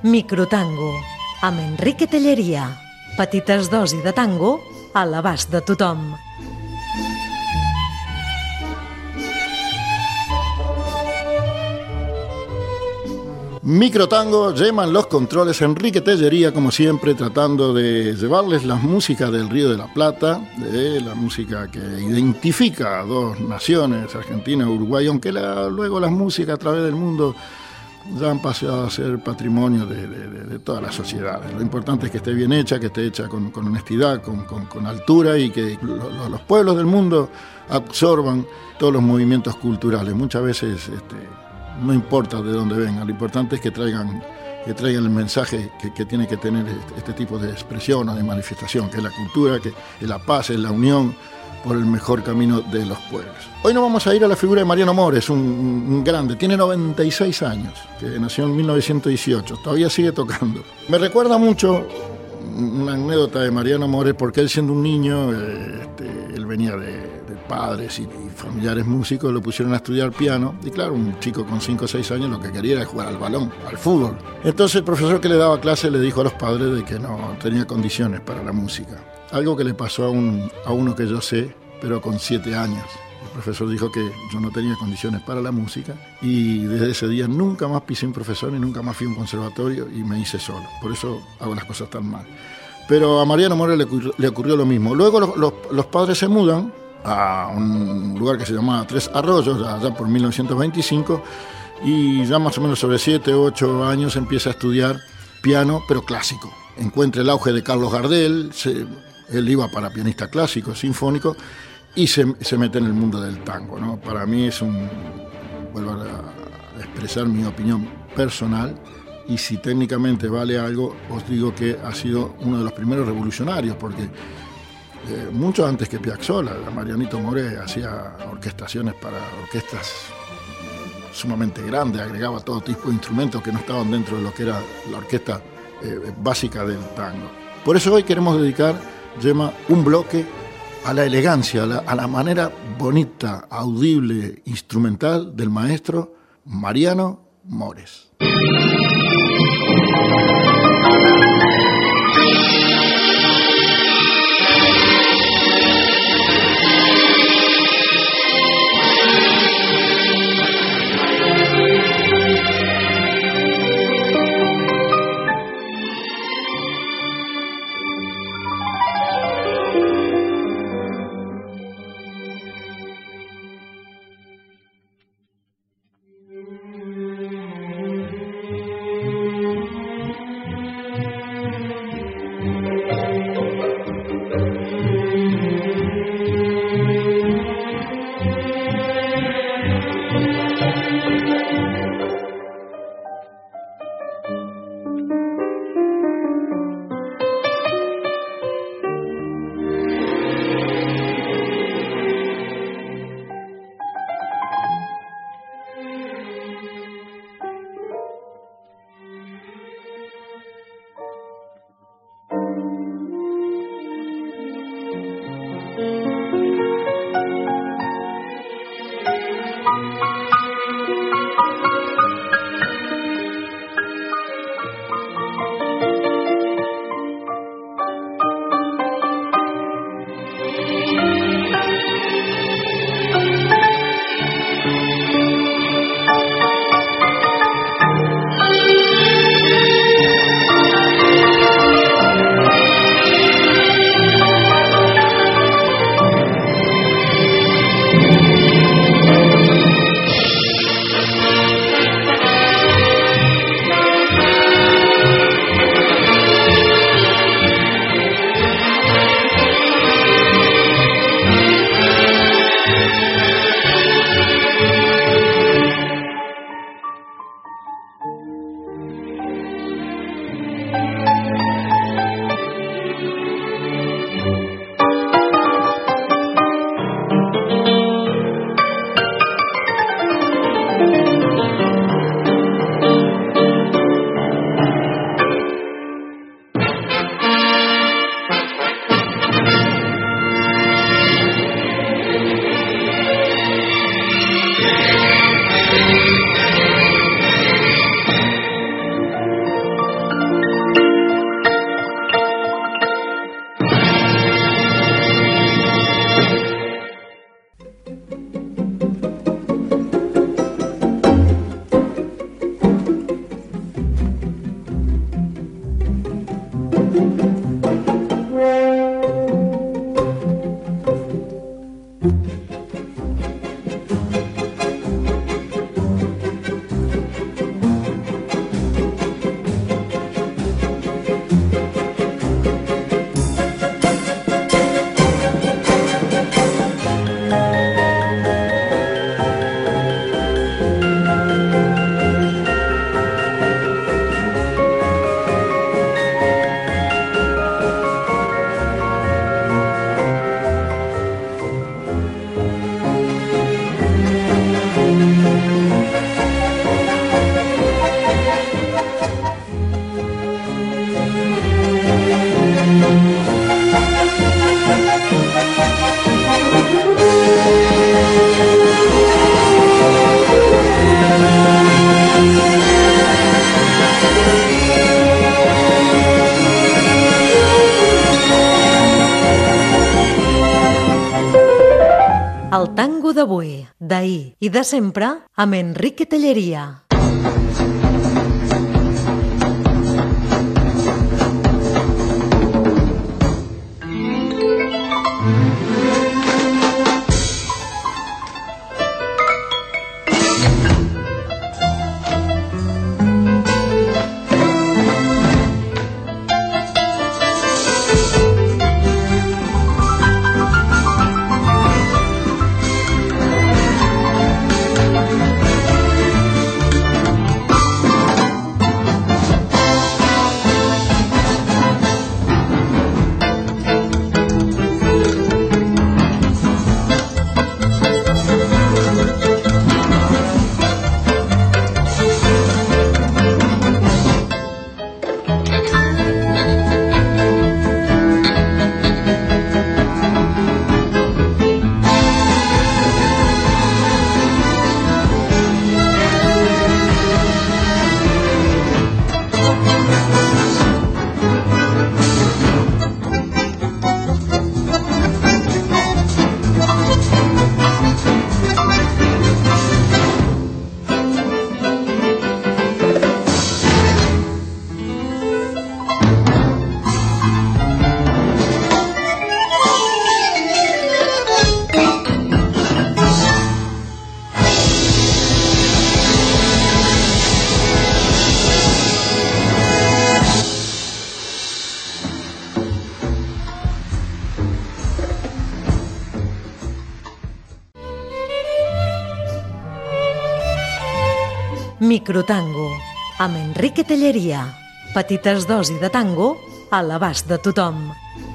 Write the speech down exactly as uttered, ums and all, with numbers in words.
Microtango, amb Enrique Telleria. Petites dosis de tango a l'abast de tothom. Microtango, llevan los controles Enrique Tellería, como siempre, tratando de llevarles las músicas del Río de la Plata, de la música que identifica a dos naciones, Argentina y Uruguay, aunque la, luego las músicas a través del mundo ya han pasado a ser patrimonio de, de, de, de todas las sociedades. Lo importante es que esté bien hecha, que esté hecha con, con honestidad, con, con, con altura, y que lo, los pueblos del mundo absorban todos los movimientos culturales. Muchas veces este, no importa de dónde vengan, lo importante es que traigan, que traigan el mensaje que, que tiene que tener este, este tipo de expresión o de manifestación, que es la cultura, que es la paz, es la unión por el mejor camino de los pueblos. Hoy nos vamos a ir a la figura de Mariano Mores, un, un grande, tiene noventa y seis años, que nació en mil novecientos dieciocho, todavía sigue tocando. Me recuerda mucho una anécdota de Mariano Mores, porque él, siendo un niño, eh, este, él venía de, de padres y, y familiares músicos, lo pusieron a estudiar piano, y claro, un chico con cinco o seis años lo que quería era jugar al balón, al fútbol. Entonces el profesor que le daba clase le dijo a los padres de que no tenía condiciones para la música. Algo que le pasó a, un, a uno que yo sé, pero con siete años. El profesor dijo que yo no tenía condiciones para la música, y desde ese día nunca más pisé un profesor y nunca más fui a un conservatorio, y me hice solo. Por eso hago las cosas tan mal. Pero a Mariano Mores le ocurrió, le ocurrió lo mismo. Luego los, los, los padres se mudan a un lugar que se llamaba Tres Arroyos, allá por mil novecientos veinticinco, y ya más o menos sobre siete o ocho años empieza a estudiar piano, pero clásico. Encuentra el auge de Carlos Gardel, se, él iba para pianista clásico, sinfónico, y se, se mete en el mundo del tango, ¿no? Para mí es un... vuelvo a expresar mi opinión personal, y si técnicamente vale algo, os digo que ha sido uno de los primeros revolucionarios, porque eh, mucho antes que Piazzolla, Marianito Mores hacía orquestaciones para orquestas sumamente grandes, agregaba todo tipo de instrumentos que no estaban dentro de lo que era la orquesta eh, básica del tango. Por eso hoy queremos dedicar, Gemma, un bloque a la elegancia, a la, a la manera bonita, audible, instrumental del maestro Mariano Mores. i de sempre amb Enrique Telleria. Microtango, amb Enrique Telleria. Petites dosis de tango a l'abast de tothom.